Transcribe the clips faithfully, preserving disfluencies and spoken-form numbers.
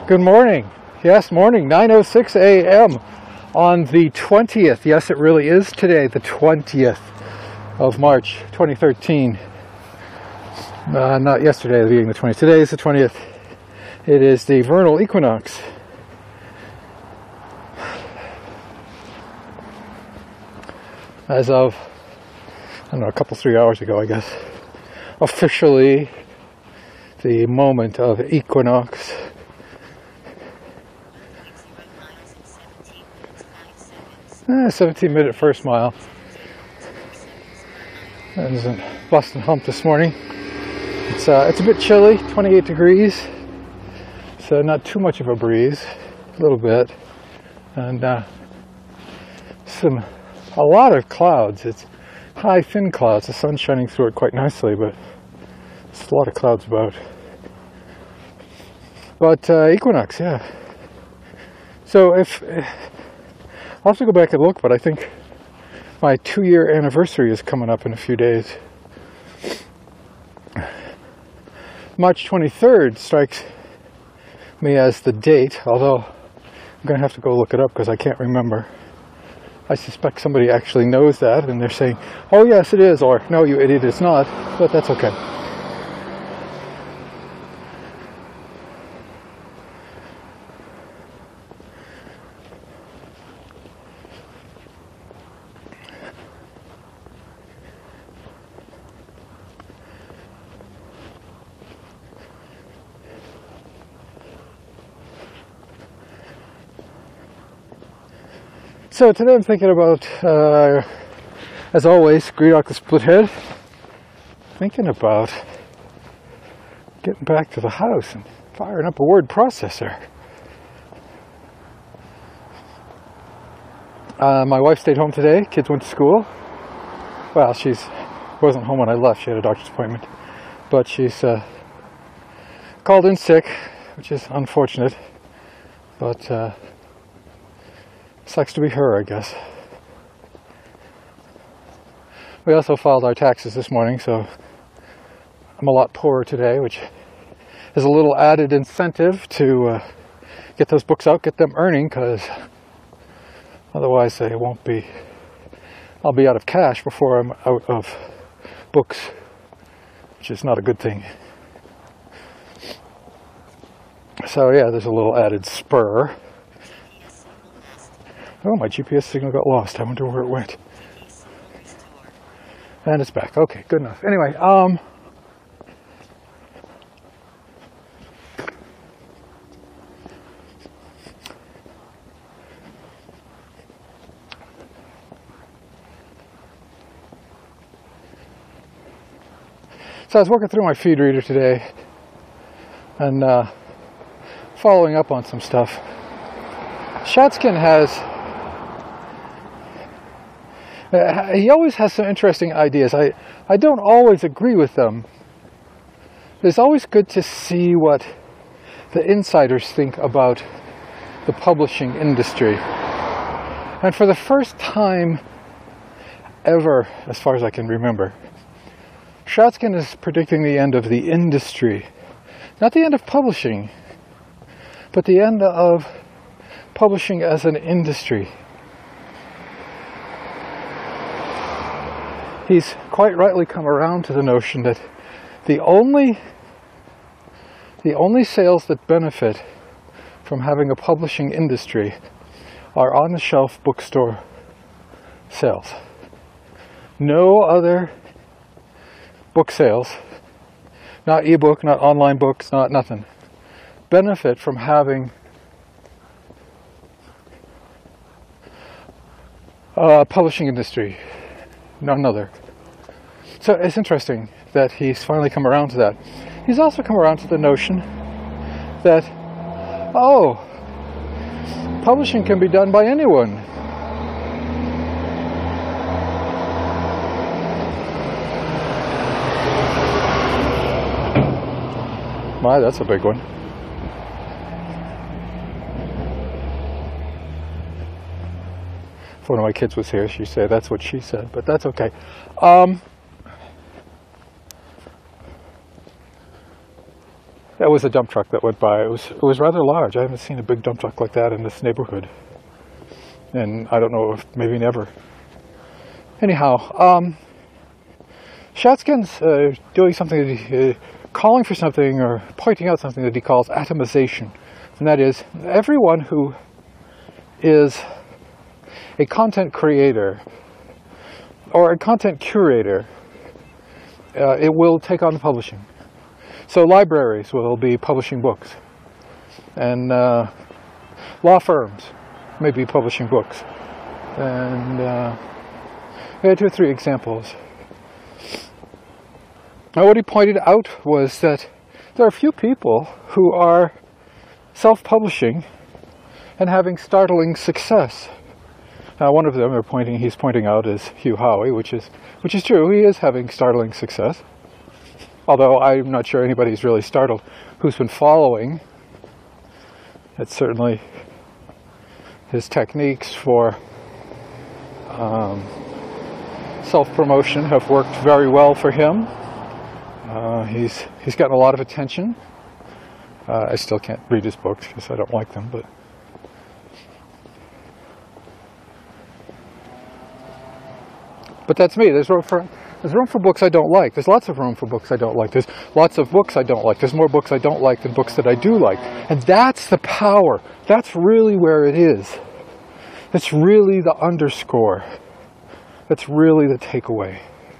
Good morning. Yes, morning, nine oh six a m on the twentieth. Yes, it really is today, the twentieth of March, twenty thirteen. Uh, not yesterday being the twentieth. Today is the twentieth. It is the vernal equinox. As of, I don't know, a couple, three hours ago, I guess, officially the moment of equinox. Eh, seventeen minute first mile. That isn't busting hump this morning. It's uh, it's a bit chilly, twenty-eight degrees, so not too much of a breeze, a little bit, and uh, some a lot of clouds. It's high, thin clouds. The sun's shining through it quite nicely, but there's a lot of clouds about. But uh, equinox, yeah. So if I'll have to go back and look, but I think my two-year anniversary is coming up in a few days. March twenty-third strikes me as the date, although I'm going to have to go look it up because I can't remember. I suspect somebody actually knows that, and they're saying, oh yes it is, or no you idiot it's not, but that's okay. So today I'm thinking about, uh, as always, Greedock the Splithead. Thinking about getting back to the house and firing up a word processor. Uh, my wife stayed home today. Kids went to school. Well, she's wasn't home when I left. She had a doctor's appointment, but she's uh, called in sick, which is unfortunate. But uh, sucks to be her, I guess. We also filed our taxes this morning, so I'm a lot poorer today, which is a little added incentive to uh, get those books out, get them earning, because otherwise they won't be, I'll be out of cash before I'm out of books, which is not a good thing. So yeah, there's a little added spur. Oh, my G P S signal got lost. I wonder where it went. And it's back. Okay, good enough. Anyway, um... so I was working through my feed reader today and uh, following up on some stuff. Shatskin has Uh, he always has some interesting ideas. I, I don't always agree with them. It's always good to see what the insiders think about the publishing industry. And for the first time ever, as far as I can remember, Shatskin is predicting the end of the industry. Not the end of publishing, but the end of publishing as an industry. He's quite rightly come around to the notion that the only the only sales that benefit from having a publishing industry are on-the-shelf bookstore sales. No other book sales, not ebook, not online books, not nothing, benefit from having a publishing industry. None other. So it's interesting that he's finally come around to that. He's also come around to the notion that, oh, publishing can be done by anyone. My, that's a big one. If one of my kids was here, she'd say that's what she said, but that's okay. Um, That was a dump truck that went by. It was it was rather large. I haven't seen a big dump truck like that in this neighborhood, and I don't know if maybe never. Anyhow, um, Shatskin's uh, doing something, that he, uh, calling for something or pointing out something that he calls atomization, and that is everyone who is a content creator or a content curator, uh, it will take on publishing. So libraries will be publishing books, and uh, law firms may be publishing books. And uh, I had two or three examples. Now what he pointed out was that there are a few people who are self-publishing and having startling success. Now one of them are pointing, he's pointing out is Hugh Howey, which is, which is true. He is having startling success. Although I'm not sure anybody's really startled who's been following. It's certainly his techniques for um, self-promotion have worked very well for him. Uh, he's he's gotten a lot of attention. Uh, I still can't read his books because I don't like them, but but that's me. There's room for there's room for books I don't like. There's lots of room for books I don't like. There's lots of books I don't like. There's more books I don't like than books that I do like. And that's the power. That's really where it is. That's really the underscore. That's really the takeaway.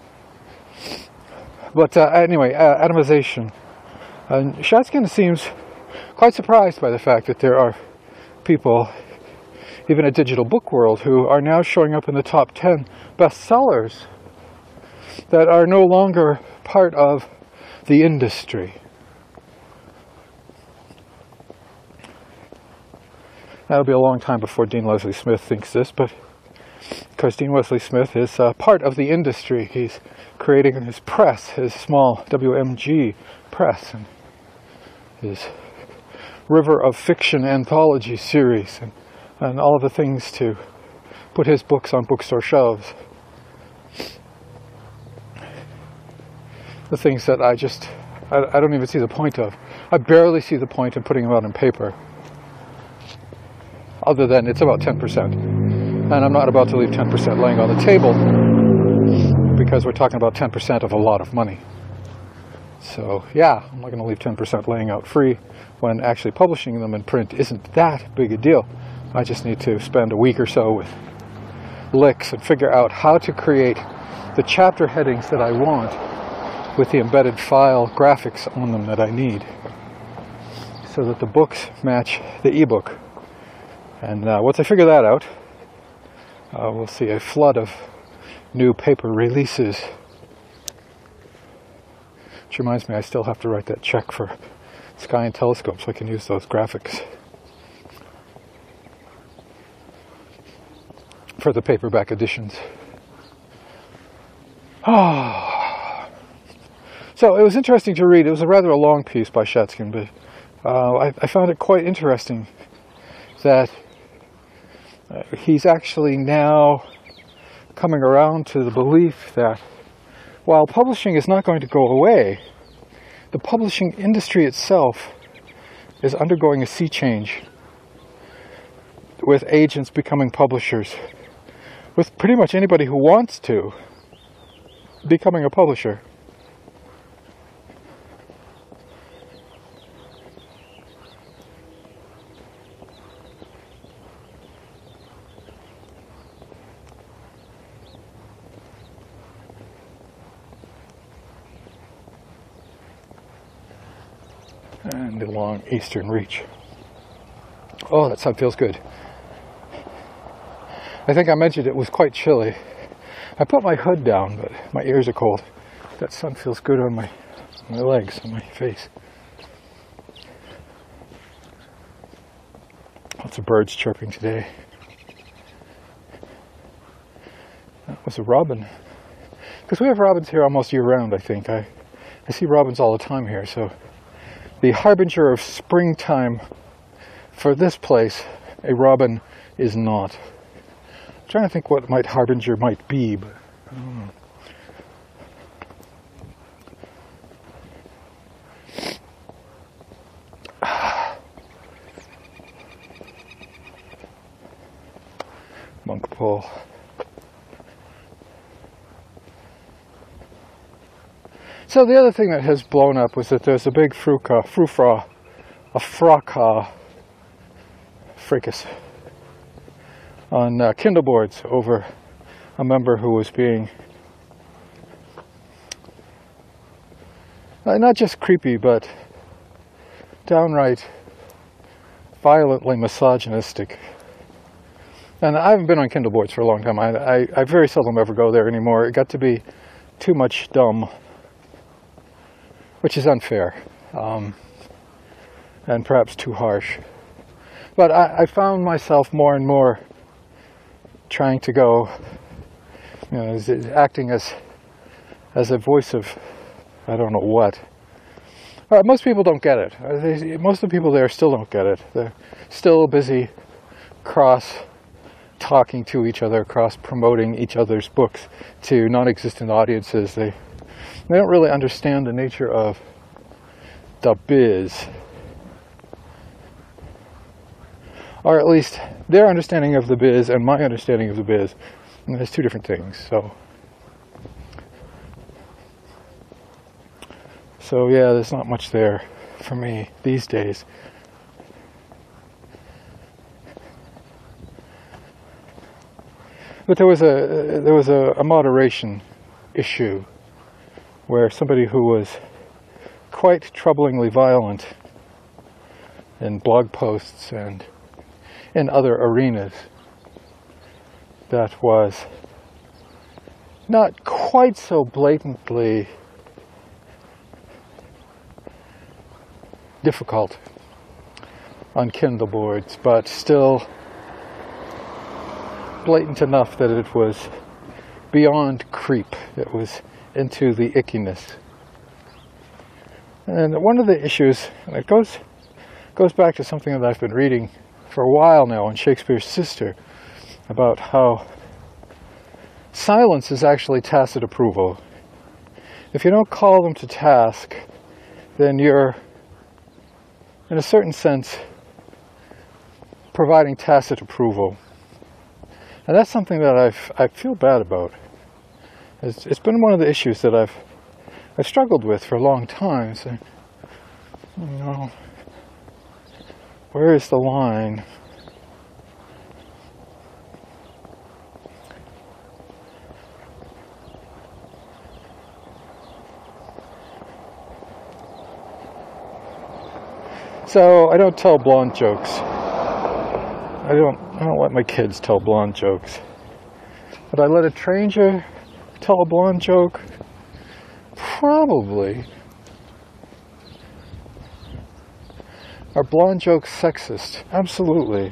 But uh, anyway, uh, atomization. Uh, Shatskin seems quite surprised by the fact that there are people, even a digital book world, who are now showing up in the top ten bestsellers that are no longer part of the industry. That'll be a long time before Dean Wesley Smith thinks this, but because Dean Wesley Smith is uh, part of the industry. He's creating his press, his small W M G press, and his River of Fiction anthology series, and, and all of the things to put his books on bookstore shelves. The things that I just, I, I don't even see the point of. I barely see the point in putting them out in paper. Other than it's about ten percent. And I'm not about to leave ten percent laying on the table, because we're talking about ten percent of a lot of money. So yeah, I'm not going to leave ten percent laying out free when actually publishing them in print isn't that big a deal. I just need to spend a week or so with licks and figure out how to create the chapter headings that I want with the embedded file graphics on them that I need, so that the books match the ebook. And uh, once I figure that out, uh, we'll see a flood of new paper releases. Which reminds me, I still have to write that check for Sky and Telescope so I can use those graphics for the paperback editions. Oh. So it was interesting to read. It was a rather a long piece by Shatskin, but uh, I, I found it quite interesting that uh, he's actually now coming around to the belief that while publishing is not going to go away, the publishing industry itself is undergoing a sea change, with agents becoming publishers, with pretty much anybody who wants to becoming a publisher. And along Eastern Reach. Oh, that sun feels good. I think I mentioned it was quite chilly. I put my hood down, but my ears are cold. That sun feels good on my, my legs, on my face. Lots of birds chirping today. That was a robin. Because we have robins here almost year-round, I think. I, I see robins all the time here, so the harbinger of springtime for this place, a robin is not. I'm trying to think what might harbinger might be, but I don't know. people. So the other thing that has blown up was that there's a big fruca, frufra, a fracas, fracas, on uh, Kindle boards over a member who was being uh, not just creepy, but downright violently misogynistic. And I haven't been on Kindle boards for a long time. I, I, I very seldom ever go there anymore. It got to be too much dumb, which is unfair, um, and perhaps too harsh. But I, I found myself more and more trying to go, you know, as, acting as as a voice of, I don't know what. Uh, most people don't get it. Uh, they, most of the people there still don't get it. They're still busy cross-talking to each other, cross-promoting each other's books to non-existent audiences. They, they don't really understand the nature of the biz. Or at least their understanding of the biz and my understanding of the biz. And there's two different things. So, so yeah, there's not much there for me these days. But there was a there was a, a moderation issue where somebody who was quite troublingly violent in blog posts and in other arenas, that was not quite so blatantly difficult on Kindle boards, but still blatant enough that it was beyond creep. It was into the ickiness. And one of the issues, and it goes goes back to something that I've been reading for a while now on Shakespeare's Sister, about how silence is actually tacit approval. If you don't call them to task, then you're, in a certain sense, providing tacit approval. And that's something that I've, I feel bad about. It's, it's been one of the issues that I've, I've struggled with for a long time. So, you know, where is the line? So I don't tell blonde jokes. I don't I don't let my kids tell blonde jokes. But I let a stranger tell a blonde joke? Probably. Are blonde jokes sexist? Absolutely.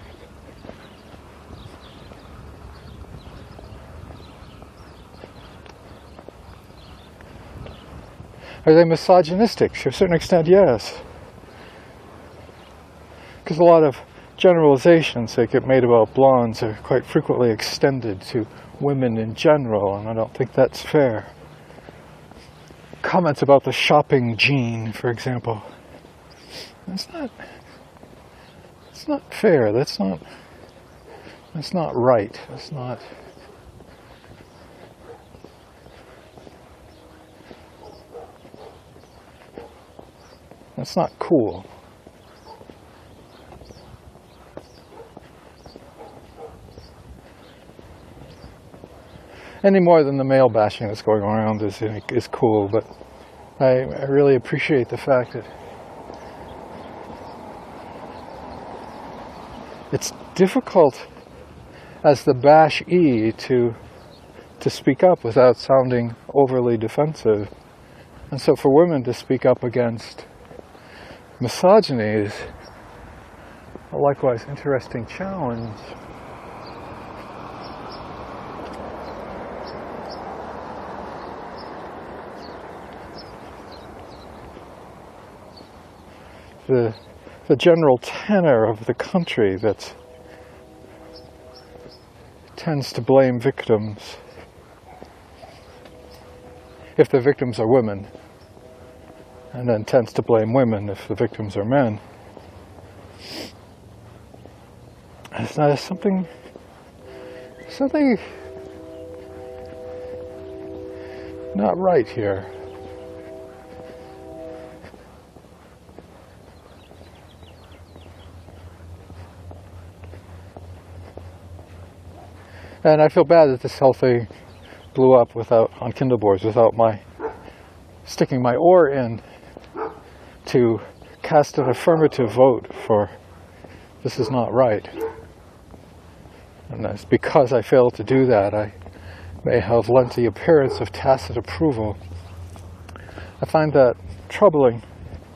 Are they misogynistic? To a certain extent, yes. Because a lot of generalizations that get made about blondes are quite frequently extended to women in general, and I don't think that's fair. Comments about the shopping gene, for example. That's not, it's not fair. That's not, that's not right. That's not, that's not cool. Any more than the male bashing that's going around is is cool, but I, I really appreciate the fact that it's difficult as the bash-ee to to speak up without sounding overly defensive. And so for women to speak up against misogyny is a likewise interesting challenge. The, the general tenor of the country that tends to blame victims, if the victims are women, and then tends to blame women if the victims are men. It's not something, something not right here. And I feel bad that this whole thing blew up without, on Kindle boards, without my sticking my oar in to cast an affirmative vote for this is not right. And that's because I failed to do that. I may have lent the appearance of tacit approval. I find that troubling.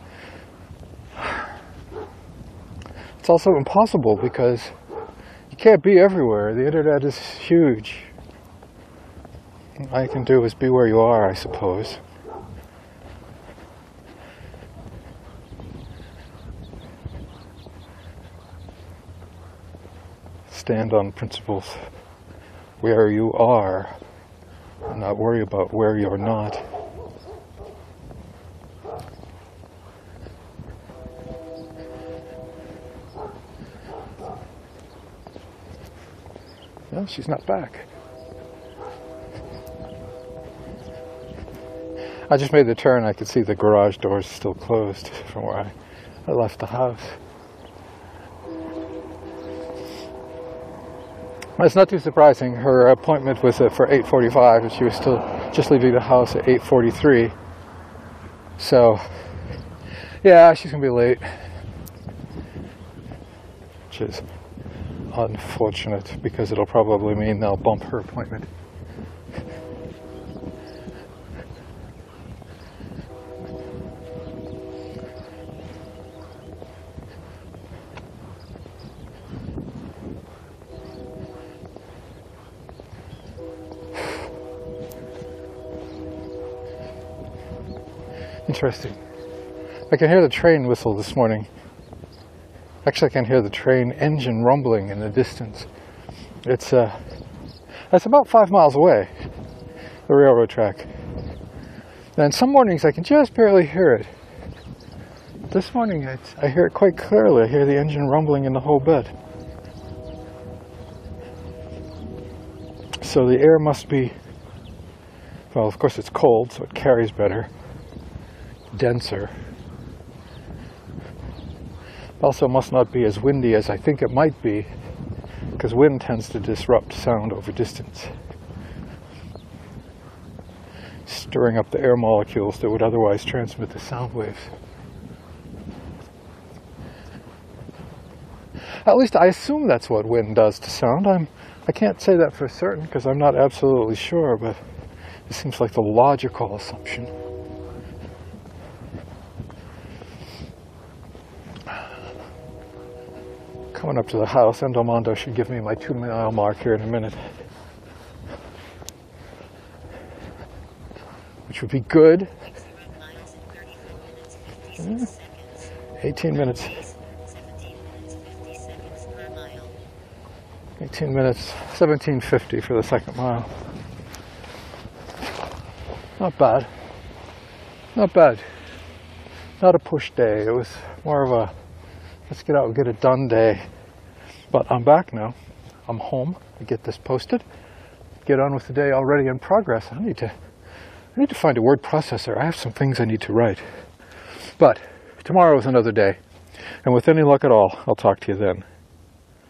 It's also impossible because you can't be everywhere. The internet is huge. All I can do is be where you are, I suppose. Stand on principles where you are and not worry about where you're not. No, she's not back. I just made the turn. I could see the garage doors still closed from where I, I left the house. It's not too surprising. Her appointment was uh, for eight forty-five, and she was still just leaving the house at eight forty-three. So, yeah, she's going to be late. Which is unfortunate, because it'll probably mean they'll bump her appointment. Interesting. I can hear the train whistle this morning. Actually, I can hear the train engine rumbling in the distance. It's uh, it's about five miles away, the railroad track. And some mornings I can just barely hear it. This morning it's, I hear it quite clearly. I hear the engine rumbling in the whole bit. So the air must be, well, of course it's cold, so it carries better. Denser. Also must not be as windy as I think it might be, because wind tends to disrupt sound over distance, stirring up the air molecules that would otherwise transmit the sound waves. At least I assume that's what wind does to sound. I'm, I can't say that for certain because I'm not absolutely sure, but it seems like the logical assumption. Coming up to the house, Endomondo should give me my two mile mark here in a minute. Which would be good. Yeah. eighteen minutes. eighteen minutes, seventeen fifty for the second mile. Not bad. Not bad. Not a push day. It was more of a let's get out and get it done day. But I'm back now. I'm home. I get this posted. Get on with the day already in progress. I need to I need to find a word processor. I have some things I need to write. But tomorrow is another day. And with any luck at all, I'll talk to you then.